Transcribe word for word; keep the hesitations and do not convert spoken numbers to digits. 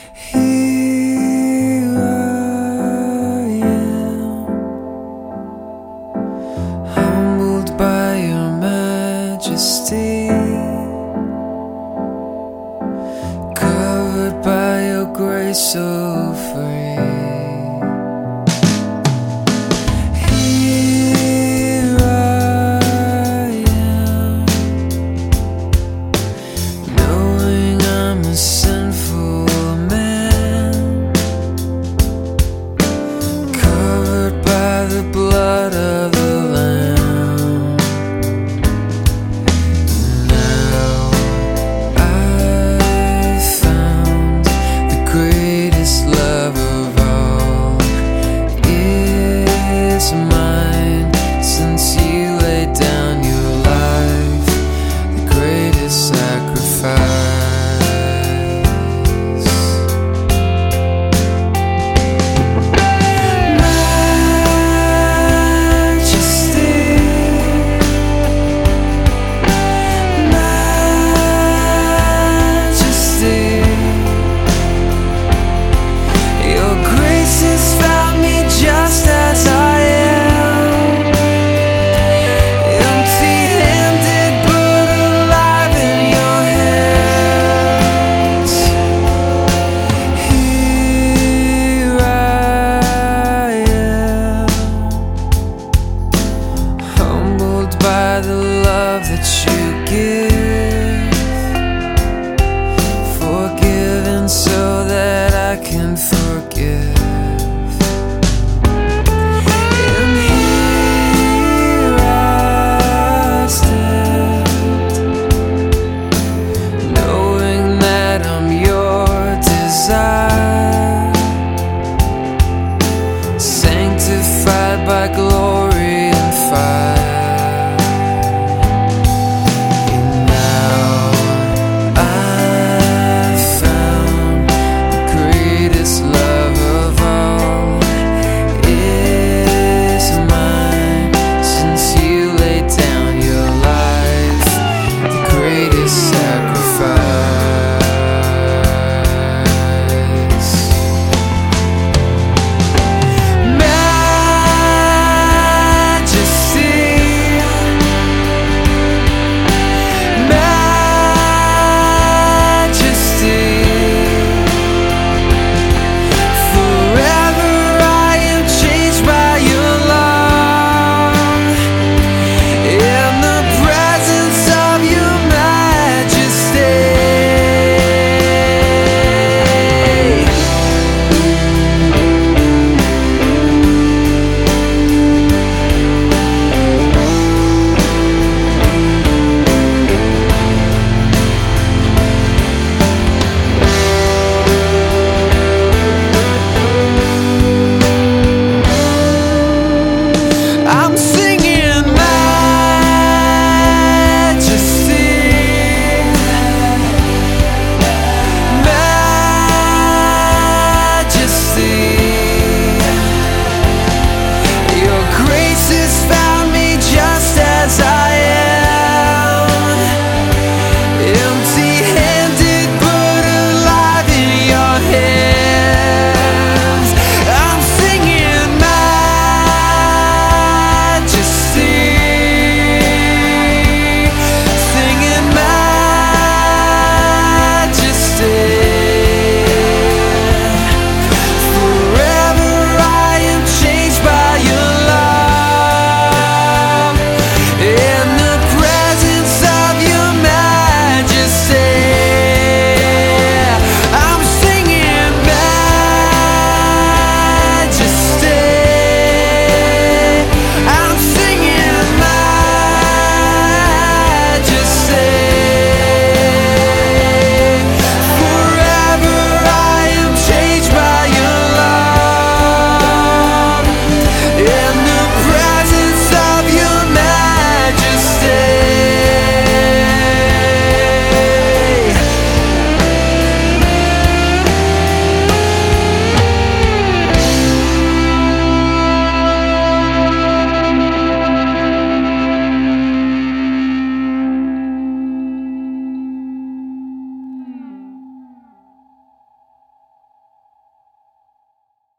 Here I am, humbled by your majesty, covered by your grace so free. Here I am, knowing I'm a sinful man, covered by the blood of the Lamb. Now I've found the greatest love of all. It's mine since you laid down your life, the greatest sacrifice. By the love that you give,